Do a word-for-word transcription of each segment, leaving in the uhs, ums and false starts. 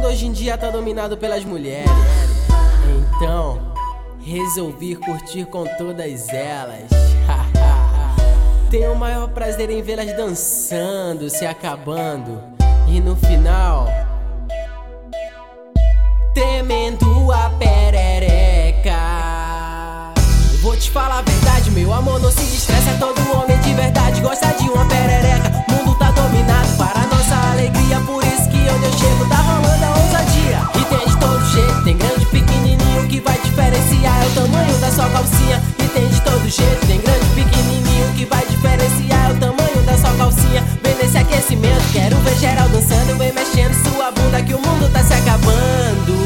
hoje em dia tá dominado pelas mulheres. Então, resolvi curtir com todas elas. Tenho o maior prazer em vê-las dançando, se acabando. E no final, tremendo a perereca. Vou te falar a verdade, meu amor não se estressa. Todo homem de verdade gosta de uma perereca. O mundo tá dominado para nossa alegria, por isso que onde eu chego tá rolando a ousadia. E tem de todo jeito, tem grande, pequenininho, que vai diferenciar é o tamanho da sua calcinha. E tem de todo jeito, tem grande, pequenininho, que vai diferenciar é o tamanho da sua calcinha. Vem nesse aquecimento, quero ver geral dançando, vem mexendo sua bunda que o mundo tá se acabando.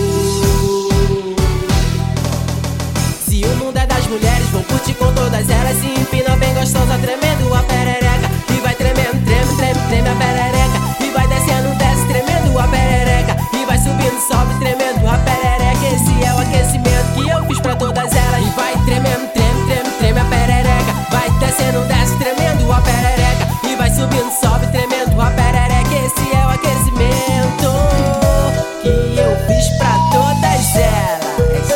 Se o mundo é das mulheres, vou curtir com todas elas. Se empina bem gostosa, tremendo a perereca. E vai tremendo, treme, treme, treme a perereca. E vai descendo, desce, tremendo a perereca. E vai subindo, sobe, tremendo a perereca. Esse é o aquecimento que eu fiz pra todas elas. E vai tremendo, treme, treme, treme a perereca. Vai descendo, desce, tremendo a perereca. E vai subindo, sobe, tremendo a perereca. Esse é o aquecimento que eu fiz pra todas elas.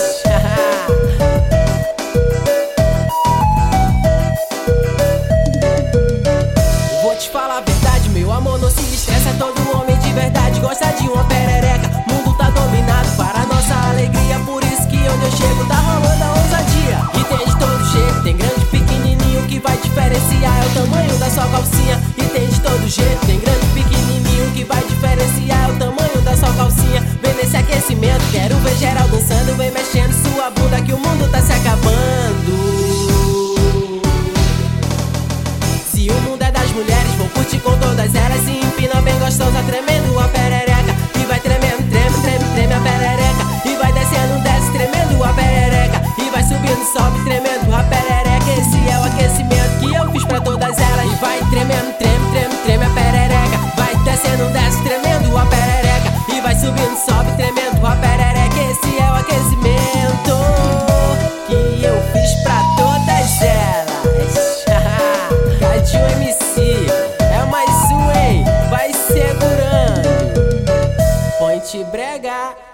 Fala a verdade, meu amor não se estressa. Todo homem de verdade gosta de uma perereca. O mundo tá dominado para nossa alegria, por isso que onde eu chego tá rolando a ousadia. E tem de todo jeito, tem grande, pequenininho, que vai diferenciar é o tamanho da sua calcinha. E tem de todo jeito, tem grande, pequenininho, que vai diferenciar é o tamanho da sua calcinha. Vem nesse aquecimento, quero ver geral dançando, vem mexendo sua bunda que o mundo tá se acabando. Se o mundo é das mulheres, vou curtir com todas elas. Se empina bem gostosa, tremendo a perereca. E vai tremendo, treme, treme, treme a perereca. E vai descendo, desce, tremendo a perereca. E vai subindo, sobe, tremendo a perereca. Esse é o aquecimento que eu fiz pra todas elas. E vai tremendo, treme, treme, treme a perereca. Vai descendo, desce, tremendo a perereca. E vai subindo, sobe, tremendo a perereca. Esse é o aquecimento que eu fiz pra todas elas. Cadinho M C, é mais um, hein? Vai segurando. Ponte Brega.